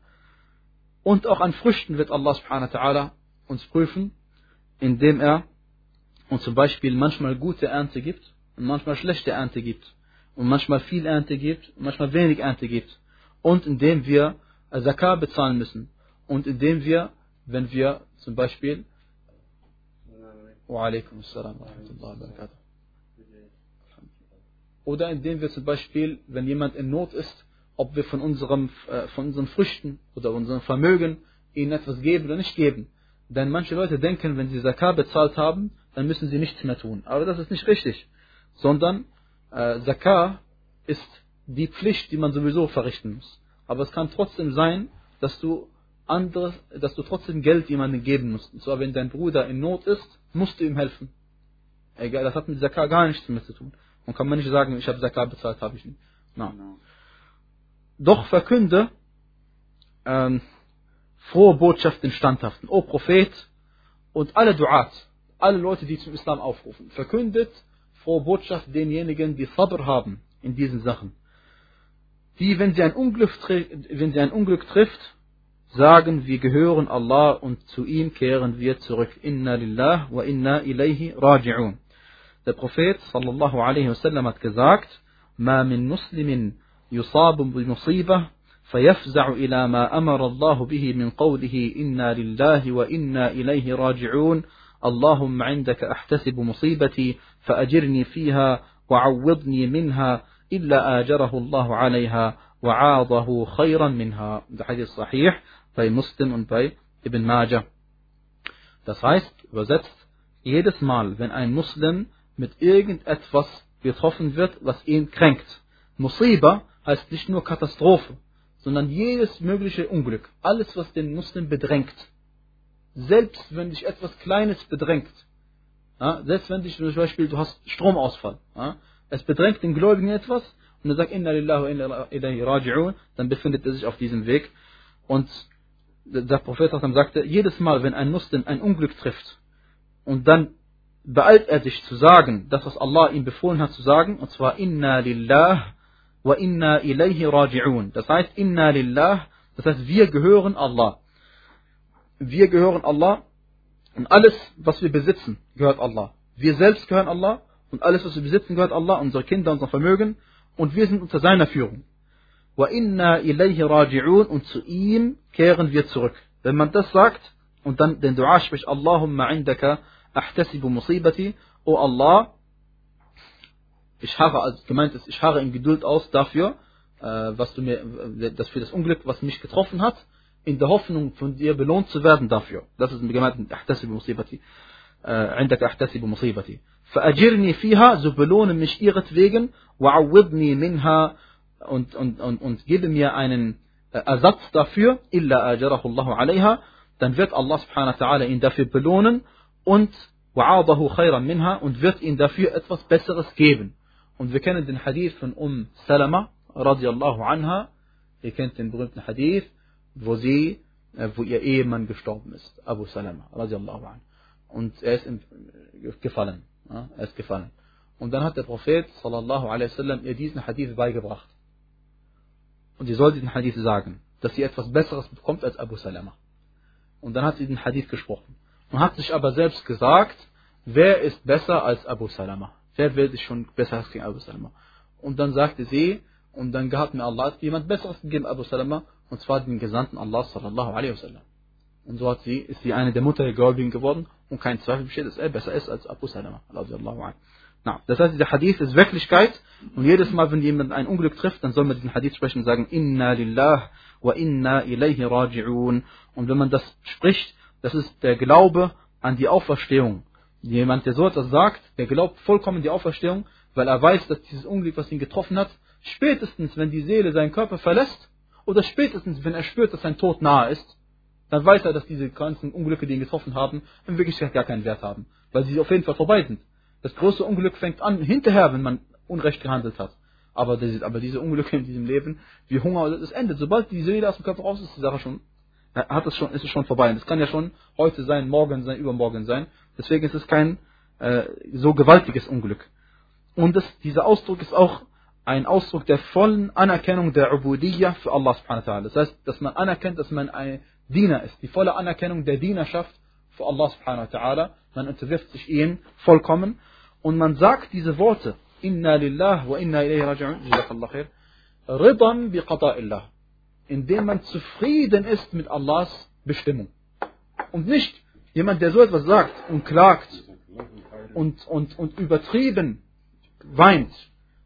Und auch an Früchten wird Allah subhanahu wa ta'ala uns prüfen, indem er uns zum Beispiel manchmal gute Ernte gibt und manchmal schlechte Ernte gibt. Und manchmal viel Ernte gibt und manchmal wenig Ernte gibt. Und indem wir Zakah bezahlen müssen. Und indem wir, wenn wir zum Beispiel wa alaikum assalam wa rahmatullahi wa barakatuh. Oder indem wir zum Beispiel, wenn jemand in Not ist ob wir von, unserem, äh, von unseren Früchten oder unserem Vermögen ihnen etwas geben oder nicht geben. Denn manche Leute denken, wenn sie Zakah bezahlt haben, dann müssen sie nichts mehr tun. Aber das ist nicht richtig. Sondern äh, Zakah ist die Pflicht, die man sowieso verrichten muss. Aber es kann trotzdem sein, dass du anderes, dass du trotzdem Geld jemandem geben musst. Und zwar, wenn dein Bruder in Not ist, musst du ihm helfen. Egal, das hat mit Zakah gar nichts mehr zu tun. Und kann man nicht sagen, ich habe Zakah bezahlt, habe ich nicht. No. Doch verkünde ähm, frohe Botschaft den Standhaften. O Prophet und alle Du'at, alle Leute, die zum Islam aufrufen, verkündet frohe Botschaft denjenigen, die Sabr haben in diesen Sachen. Die, wenn sie ein Unglück, wenn sie ein Unglück trifft, sagen, wir gehören Allah und zu ihm kehren wir zurück. Inna lillah wa inna ilayhi raji'un. Der Prophet sallallahu alaihi wasallam hat gesagt, ma min muslimin yusabu bi musibah فيفزع إلى ما أمر الله به من قوله إنا لله وإنا إليه راجعون اللهم عندك أحتسب مصيبتي فأجرني فيها وعوضني منها إلا آجره الله عليها وعاضه خيرا منها. Der Hadith ist sahih bei Muslim und bei Ibn Majah. Das heißt, übersetzt, jedes Mal, wenn ein Muslim mit irgendetwas getroffen wird, was ihn kränkt. Musiba heißt nicht nur Katastrophe, sondern jedes mögliche Unglück, alles, was den Muslim bedrängt. Selbst wenn dich etwas Kleines bedrängt, ja, selbst wenn dich zum Beispiel, du hast Stromausfall, ja, es bedrängt den Gläubigen etwas und er sagt, Inna lillahi wa inna ilayhi raji'un, dann befindet er sich auf diesem Weg. Und der Prophet sagte, jedes Mal, wenn ein Muslim ein Unglück trifft und dann beeilt er sich zu sagen, das, was Allah ihm befohlen hat zu sagen, und zwar Inna lillah wa inna ilayhi raji'un. Das heißt, Inna lillah, das heißt, wir gehören Allah. Wir gehören Allah und alles, was wir besitzen, gehört Allah. Wir selbst gehören Allah und alles, was wir besitzen, gehört Allah, unsere Kinder, unser Vermögen, und wir sind unter seiner Führung. Wa inna ilayhi raji'un, und zu ihm kehren wir zurück. Wenn man das sagt und dann den Dua spricht, Allahumma indaka ahtasibu musibati, O Allah, ich harre, also gemeint ist, ich harre in Geduld aus dafür, äh, was du mir, das für das Unglück, was mich getroffen hat, in der Hoffnung, von dir belohnt zu werden dafür. Das ist gemeint mit ahtasibu musibati, indaka ahtasibu musibati. Fa'ajirni fiha, so belohne mich ihretwegen, wa'awwidni minha, und, und, und, und gebe mir einen äh, Ersatz dafür, illa ajarahu Allahu alayha, dann wird Allah subhanahu wa ta'ala ihn dafür belohnen und wa'adahu khayran minha, und wird ihm dafür etwas Besseres geben. Und wir kennen den Hadith von Umm Salama radiallahu anha. Ihr kennt den berühmten Hadith, wo sie, äh, wo ihr Ehemann gestorben ist, Abu Salama radiallahu anhu. Und er ist gefallen. Ja, er ist gefallen. Und dann hat der Prophet sallallahu alaihi wasallam ihr diesen Hadith beigebracht. Und sie soll diesen Hadith sagen, dass sie etwas Besseres bekommt als Abu Salama. Und dann hat sie den Hadith gesprochen. Und hat sich aber selbst gesagt, wer ist besser als Abu Salama? Wer will sich schon besser als Abu Salama? Und dann sagte sie, und dann hat mir Allah jemand Besseres gegeben, Abu Salama, und zwar den Gesandten Allah sallallahu alaihi wasallam. Und so hat sie, ist sie eine der Mutter der Gläubigen geworden, und kein Zweifel besteht, dass er besser ist als Abu Salama. Das heißt, dieser Hadith ist Wirklichkeit, und jedes Mal, wenn jemand ein Unglück trifft, dann soll man diesen Hadith sprechen und sagen, Inna lillah wa inna ilayhi raji'un. Und wenn man das spricht, das ist der Glaube an die Auferstehung. Jemand, der so etwas sagt, der glaubt vollkommen an die Auferstehung, weil er weiß, dass dieses Unglück, was ihn getroffen hat, spätestens, wenn die Seele seinen Körper verlässt, oder spätestens, wenn er spürt, dass sein Tod nahe ist, dann weiß er, dass diese ganzen Unglücke, die ihn getroffen haben, in Wirklichkeit gar keinen Wert haben, weil sie auf jeden Fall vorbei sind. Das große Unglück fängt an hinterher, wenn man unrecht gehandelt hat. Aber, das, aber diese Unglücke in diesem Leben, wie Hunger, das endet. Sobald die Seele aus dem Körper raus ist, ist die Sache schon, hat es schon, ist es schon vorbei. Und das kann ja schon heute sein, morgen sein, übermorgen sein. Deswegen ist es kein äh, so gewaltiges Unglück. Und das, dieser Ausdruck ist auch ein Ausdruck der vollen Anerkennung der Ubudiyya für Allah subhanahu wa ta'ala. Das heißt, dass man anerkennt, dass man ein Diener ist. Die volle Anerkennung der Dienerschaft für Allah subhanahu wa ta'ala. Man unterwirft sich ihm vollkommen. Und man sagt diese Worte, Inna lillah wa inna ilayhi raji'un, jazakallahu khair, Ridan bi qada'illah, indem man zufrieden ist mit Allahs Bestimmung. Und nicht jemand, der so etwas sagt und klagt und, und, und übertrieben weint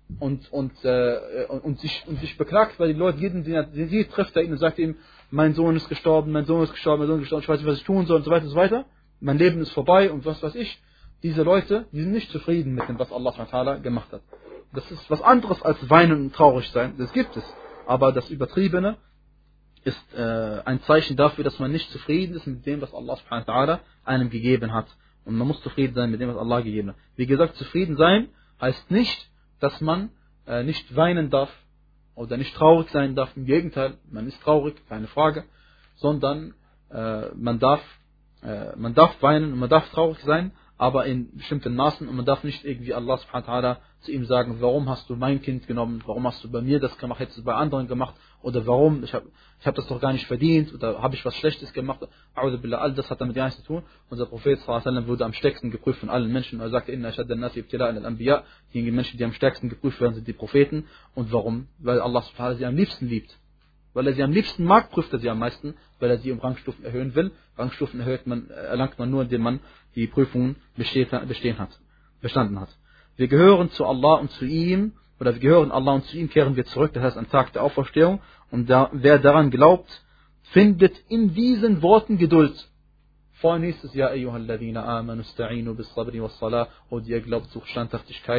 und, und, äh, und, und, sich, und sich beklagt, weil die Leute, jeden, den, den sie trifft, da und sagt ihm, mein Sohn ist gestorben, mein Sohn ist gestorben, mein Sohn ist gestorben, ich weiß nicht, was ich tun soll und so weiter und so weiter. Mein Leben ist vorbei und was weiß ich. Diese Leute, die sind nicht zufrieden mit dem, was Allah subhanahu wa ta'ala gemacht hat. Das ist was anderes als weinen und traurig sein. Das gibt es. Aber das Übertriebene ist äh, ein Zeichen dafür, dass man nicht zufrieden ist mit dem, was Allah subhanahu wa ta'ala einem gegeben hat. Und man muss zufrieden sein mit dem, was Allah gegeben hat. Wie gesagt, zufrieden sein heißt nicht, dass man äh, nicht weinen darf oder nicht traurig sein darf. Im Gegenteil, man ist traurig, keine Frage. Sondern äh, man darf äh, man darf weinen und man darf traurig sein, aber in bestimmten Maßen, und man darf nicht irgendwie Allah subhanahu wa ta'ala zu ihm sagen, warum hast du mein Kind genommen, warum hast du bei mir das gemacht, hättest du bei anderen gemacht, oder warum, ich habe ich hab das doch gar nicht verdient, oder habe ich was Schlechtes gemacht, A'udhu billah, all das hat damit gar nichts zu tun. Unser Prophet sallallahu alaihi wasallam wurde am stärksten geprüft von allen Menschen, er sagte, inna ashadda an-nasi ibtila'an al-anbiya, die Menschen, die am stärksten geprüft werden, sind die Propheten. Und warum? Weil Allah subhanahu wa ta'ala sie am liebsten liebt. Weil er sie am liebsten mag, prüft er sie am meisten, weil er sie um Rangstufen erhöhen will. Rangstufen erhöht man, erlangt man nur, indem man die Prüfungen besteht, bestehen hat, bestanden hat. Wir gehören zu Allah und zu ihm, oder wir gehören Allah und zu ihm kehren wir zurück, das heißt am Tag der Auferstehung. Und da, wer daran glaubt, findet in diesen Worten Geduld. Vorhin hieß es, ja, ayyuhalladhina amanu sta'inu bis sabri was salah, und ihr glaubt, sucht Standhaftigkeit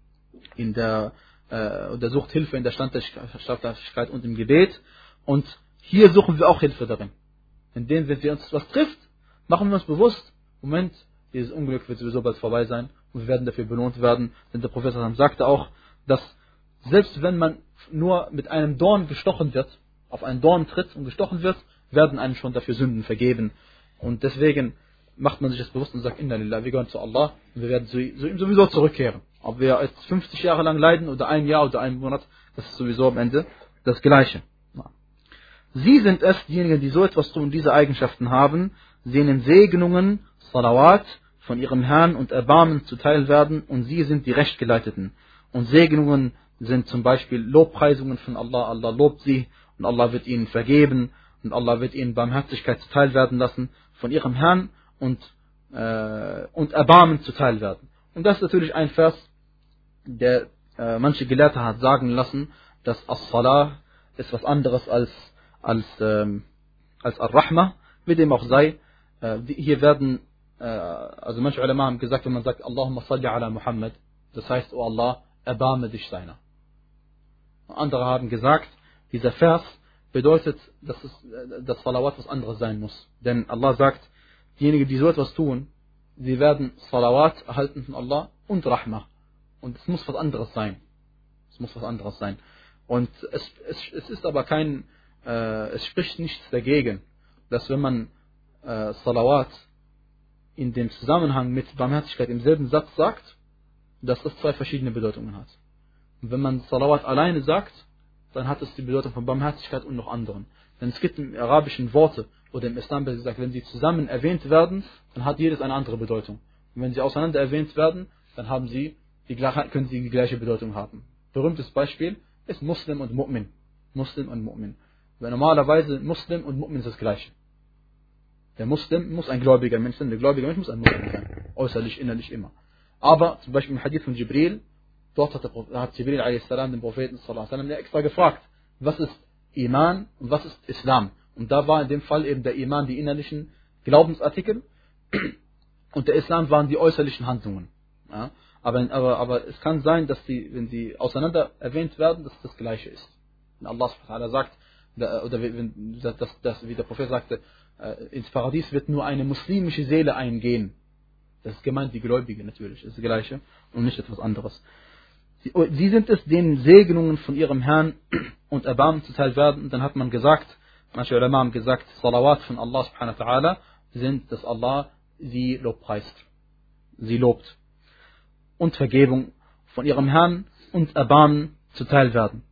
in der, äh, oder sucht Hilfe in der Standhaftigkeit und im Gebet. Und hier suchen wir auch Hilfe darin. Indem, wenn wir uns was trifft, machen wir uns bewusst, Moment, dieses Unglück wird sowieso bald vorbei sein und wir werden dafür belohnt werden. Denn der Prophet sagte auch, dass selbst wenn man nur mit einem Dorn gestochen wird, auf einen Dorn tritt und gestochen wird, werden einem schon dafür Sünden vergeben. Und deswegen macht man sich das bewusst und sagt, inna lillah, wir gehören zu Allah und wir werden zu ihm sowieso zurückkehren. Ob wir jetzt fünfzig Jahre lang leiden oder ein Jahr oder einen Monat, das ist sowieso am Ende das Gleiche. Sie sind es, diejenigen, die so etwas tun, diese Eigenschaften haben, denen Segnungen, Salawat von ihrem Herrn und Erbarmen zuteil werden, und sie sind die Rechtgeleiteten. Und Segnungen sind zum Beispiel Lobpreisungen von Allah, Allah lobt sie und Allah wird ihnen vergeben und Allah wird ihnen Barmherzigkeit zuteil werden lassen von ihrem Herrn und, äh, und Erbarmen zuteil werden. Und das ist natürlich ein Vers, der äh, manche Gelehrte hat sagen lassen, dass As-Salah ist was anderes als als, ähm, als Ar-Rahma, wie dem auch sei. Äh, die, hier werden, äh, also manche Ulama haben gesagt, wenn man sagt, Allahumma salli ala Muhammad, das heißt, oh Allah, erbarme dich seiner. Andere haben gesagt, dieser Vers bedeutet, dass es, dass Salawat was anderes sein muss. Denn Allah sagt, diejenigen, die so etwas tun, sie werden Salawat erhalten von Allah und Rahma. Und es muss was anderes sein. Es muss was anderes sein. Und es, es, es ist aber kein, äh, es spricht nichts dagegen, dass wenn man äh, Salawat in dem Zusammenhang mit Barmherzigkeit im selben Satz sagt, dass das zwei verschiedene Bedeutungen hat. Und wenn man Salawat alleine sagt, dann hat es die Bedeutung von Barmherzigkeit und noch anderen. Denn es gibt im Arabischen Worte oder im Islam gesagt, wenn sie zusammen erwähnt werden, dann hat jedes eine andere Bedeutung. Und wenn sie auseinander erwähnt werden, dann haben sie die, können sie die gleiche Bedeutung haben. Berühmtes Beispiel ist Muslim und Mu'min. Muslim und Mu'min. Weil normalerweise Muslim und Mu'min ist das Gleiche. Der Muslim muss ein gläubiger Mensch sein, der gläubige Mensch muss ein Muslim sein. Äußerlich, innerlich immer. Aber zum Beispiel im Hadith von Jibril, dort hat, der, hat Jibril a s. den Propheten sallallahu alaihi wasallam extra gefragt, was ist Iman und was ist Islam? Und da war in dem Fall eben der Iman die innerlichen Glaubensartikel und der Islam waren die äußerlichen Handlungen. Ja? Aber, aber, aber es kann sein, dass die, wenn sie auseinander erwähnt werden, dass es das Gleiche ist. Wenn Allah subhanahu wa ta'ala sagt, oder wenn, dass, dass, wie der Prophet sagte, ins Paradies wird nur eine muslimische Seele eingehen. Das ist gemeint die Gläubige natürlich, das ist das Gleiche und nicht etwas anderes. Sie, sie sind es, denen Segnungen von ihrem Herrn und Erbarmen zuteil werden. Und dann hat man gesagt, manche Ulama haben gesagt, Salawat von Allah subhanahu wa ta'ala sind, dass Allah sie lobpreist, sie lobt. Und Vergebung von ihrem Herrn und Erbarmen zuteil werden.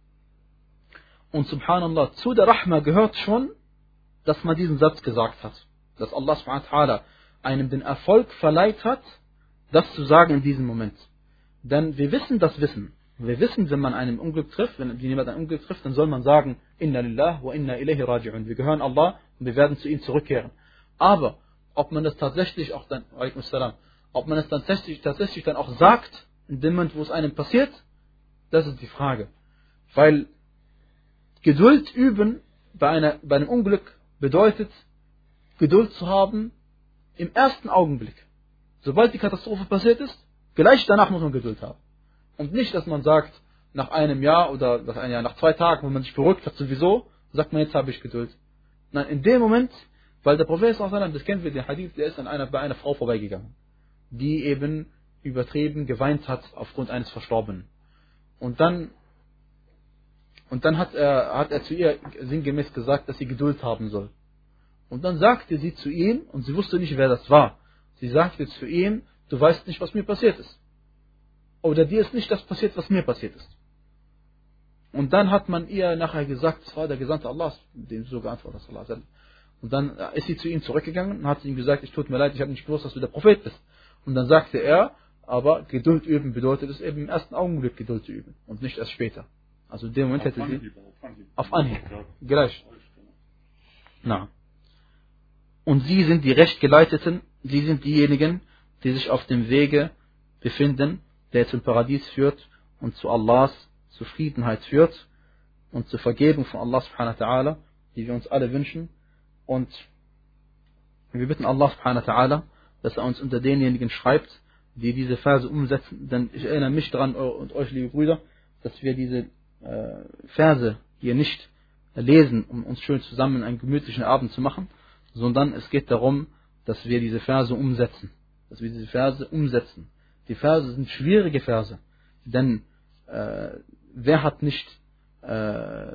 Und subhanallah, zu der Rahma gehört schon, dass man diesen Satz gesagt hat. Dass Allah subhanahu wa ta'ala einem den Erfolg verleiht hat, das zu sagen in diesem Moment. Denn wir wissen das Wissen. Wir wissen, wenn man einem Unglück trifft, wenn jemand ein Unglück trifft, dann soll man sagen, Inna lillah wa inna ilayhi raji'un. Wir gehören Allah und wir werden zu ihm zurückkehren. Aber ob man das tatsächlich auch dann, ob man es tatsächlich, tatsächlich dann auch sagt, in dem Moment, wo es einem passiert, Das ist die Frage. Weil Geduld üben bei, einer, bei einem Unglück bedeutet, Geduld zu haben im ersten Augenblick. Sobald die Katastrophe passiert ist, gleich danach muss man Geduld haben. Und nicht, dass man sagt, nach einem Jahr oder nach ein Jahr, nach zwei Tagen, wo man sich beruhigt hat sowieso, sagt man, jetzt habe ich Geduld. Nein, in dem Moment, weil der Prophet, das kennen wir, den Hadith, der ist an einer, bei einer Frau vorbeigegangen, die eben übertrieben geweint hat aufgrund eines Verstorbenen. Und dann, und dann hat er, hat er zu ihr sinngemäß gesagt, dass sie Geduld haben soll. Und dann sagte sie zu ihm, und sie wusste nicht, wer das war, sie sagte zu ihm, du weißt nicht, was mir passiert ist. Oder dir ist nicht das passiert, was mir passiert ist. Und dann hat man ihr nachher gesagt, das war der Gesandte Allahs, dem so geantwortet hat. Und dann ist sie zu ihm zurückgegangen und hat ihm gesagt, ich tut mir leid, ich habe nicht gewusst, dass du der Prophet bist. Und dann sagte er, aber Geduld üben bedeutet es eben im ersten Augenblick Geduld zu üben und nicht erst später. Also in dem Moment hätte sie auf Anhieb, gleich. Na. Und sie sind die Rechtgeleiteten, sie sind diejenigen, die sich auf dem Wege befinden, der zum Paradies führt und zu Allahs Zufriedenheit führt und zur Vergebung von Allah subhanahu wa ta'ala, die wir uns alle wünschen. Und wir bitten Allah subhanahu wa ta'ala, dass er uns unter denjenigen schreibt, die diese Verse umsetzen. Denn ich erinnere mich daran und euch, liebe Brüder, dass wir diese äh, Verse hier nicht lesen, um uns schön zusammen einen gemütlichen Abend zu machen, sondern es geht darum, dass wir diese Verse umsetzen. Dass wir diese Verse umsetzen. Die Verse sind schwierige Verse, denn äh, wer hat nicht äh,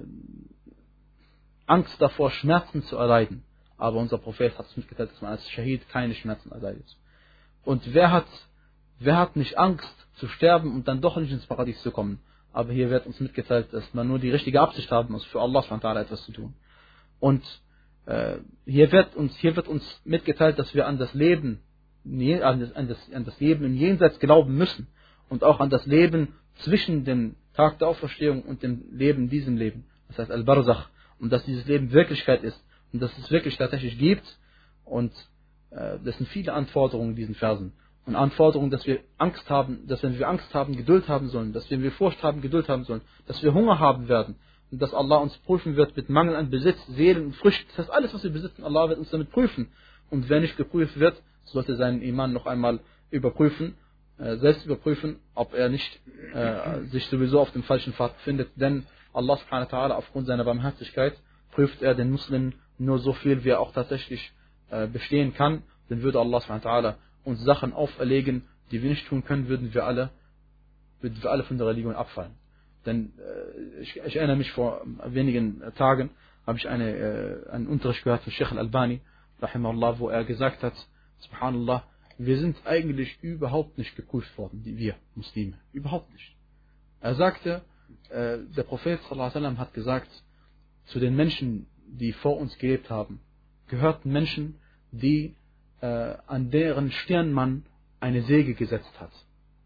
Angst davor, Schmerzen zu erleiden? Aber unser Prophet hat es mitgeteilt, dass man als Shahid keine Schmerzen erleidet. Und wer hat, wer hat nicht Angst zu sterben und dann doch nicht ins Paradies zu kommen? Aber hier wird uns mitgeteilt, dass man nur die richtige Absicht haben muss, für Allah subhanahu wa ta'ala etwas zu tun. Und äh, hier, wird uns, hier wird uns mitgeteilt, dass wir an das Leben, an das, an das, an das Leben im Jenseits glauben müssen. Und auch an das Leben zwischen dem Tag der Auferstehung und dem Leben in diesem Leben. Das heißt Al-Barzakh. Und dass dieses Leben Wirklichkeit ist. Und dass es wirklich tatsächlich gibt. Und äh, das sind viele Anforderungen in diesen Versen. Und Anforderungen, dass wir Angst haben, dass wenn wir Angst haben, Geduld haben sollen. Dass wenn wir Furcht haben, Geduld haben sollen. Dass wir Hunger haben werden. Und dass Allah uns prüfen wird mit Mangel an Besitz, Seelen und Früchten. Das heißt, alles, was wir besitzen, Allah wird uns damit prüfen. Und wer nicht geprüft wird, sollte seinen Iman noch einmal überprüfen. Äh, selbst überprüfen, ob er nicht äh, sich sowieso auf dem falschen Pfad befindet. Denn Allah subhanahu wa ta'ala, aufgrund seiner Barmherzigkeit, prüft er den Muslim nur so viel, wie er auch tatsächlich äh, bestehen kann. Dann würde Allah subhanahu wa ta'ala uns Sachen auferlegen, die wir nicht tun können, würden wir alle, würden wir alle von der Religion abfallen. Denn äh, ich, ich erinnere mich, vor wenigen Tagen habe ich eine, äh, einen Unterricht gehört von Sheikh Al-Albani, rahimahullah, wo er gesagt hat, subhanallah, wir sind eigentlich überhaupt nicht geprüft worden, die wir Muslime. Überhaupt nicht. Er sagte, äh, der Prophet sallallahu alaihi wasallam hat gesagt, zu den Menschen, die vor uns gelebt haben, gehörten Menschen, die äh, an deren Stirn man eine Säge gesetzt hat.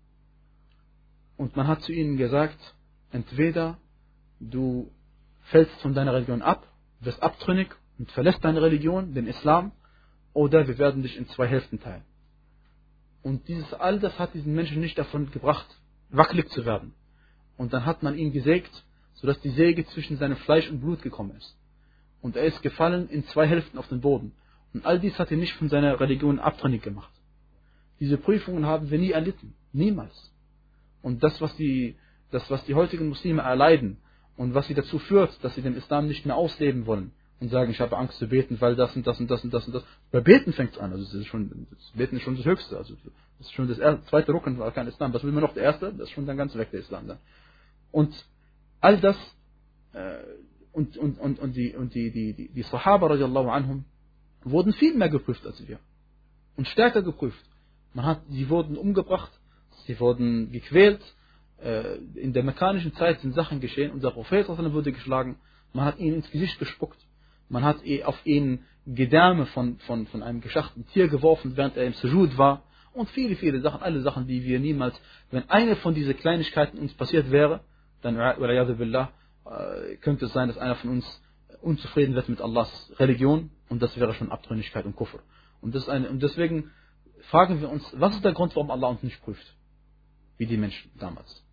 Und man hat zu ihnen gesagt, entweder du fällst von deiner Religion ab, wirst abtrünnig und verlässt deine Religion, den Islam, oder wir werden dich in zwei Hälften teilen. Und dieses, all das hat diesen Menschen nicht davon gebracht, wackelig zu werden. Und dann hat man ihn gesägt, sodass die Säge zwischen seinem Fleisch und Blut gekommen ist. Und er ist gefallen in zwei Hälften auf den Boden. Und all dies hat ihn nicht von seiner Religion abtrünnig gemacht. Diese Prüfungen haben wir nie erlitten. Niemals. Und das, was die, das, was die heutigen Muslime erleiden und was sie dazu führt, dass sie den Islam nicht mehr ausleben wollen und sagen, ich habe Angst zu beten, weil das und das und das und das und das. Bei Beten fängt es an. Also das ist schon, das Beten ist schon das Höchste. Also das ist schon das erste, zweite Rücken, war kein Islam. Was will man noch? Der erste? Das ist schon dann ganz weg, der Islam dann. Und all das äh, und, und, und, und die, und die, die, die, die Sahaba radiallahu anhum wurden viel mehr geprüft als wir. Und stärker geprüft. Man hat, sie wurden umgebracht, sie wurden gequält. Äh, in der mekkanischen Zeit sind Sachen geschehen. Unser Prophet wurde geschlagen. Man hat ihn ins Gesicht gespuckt. Man hat auf ihn Gedärme von, von, von einem geschachten Tier geworfen, während er im Sujud war. Und viele, viele Sachen, alle Sachen, die wir niemals, wenn eine von diesen Kleinigkeiten uns passiert wäre, dann billah, könnte es sein, dass einer von uns unzufrieden wird mit Allahs Religion, und das wäre schon Abtrünnigkeit und Kufr. Und, das ist eine, und deswegen fragen wir uns, was ist der Grund, warum Allah uns nicht prüft? Wie die Menschen damals.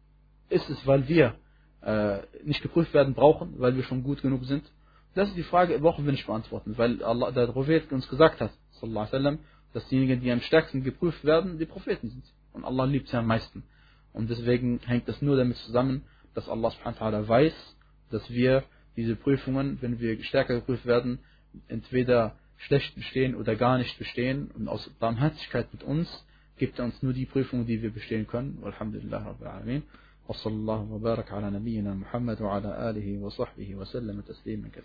ist es, weil wir äh, nicht geprüft werden brauchen, weil wir schon gut genug sind? Das ist die Frage, brauchen wir nicht beantworten, weil Allah, der Prophet uns gesagt hat, sallallahu alaihi wasallam, dass diejenigen, die am stärksten geprüft werden, die Propheten sind. Und Allah liebt sie am meisten. Und deswegen hängt das nur damit zusammen, dass Allah subhanahu wa ta'ala weiß, dass wir diese Prüfungen, wenn wir stärker geprüft werden, entweder schlecht bestehen oder gar nicht bestehen. Und aus Barmherzigkeit mit uns gibt er uns nur die Prüfungen, die wir bestehen können. Walhamdulillah Rabbil Alamin. Wa sallallahu wa barak ala nabiyyina Muhammad wa ala alihi wa sahbihi wa sallam tasliman kathira.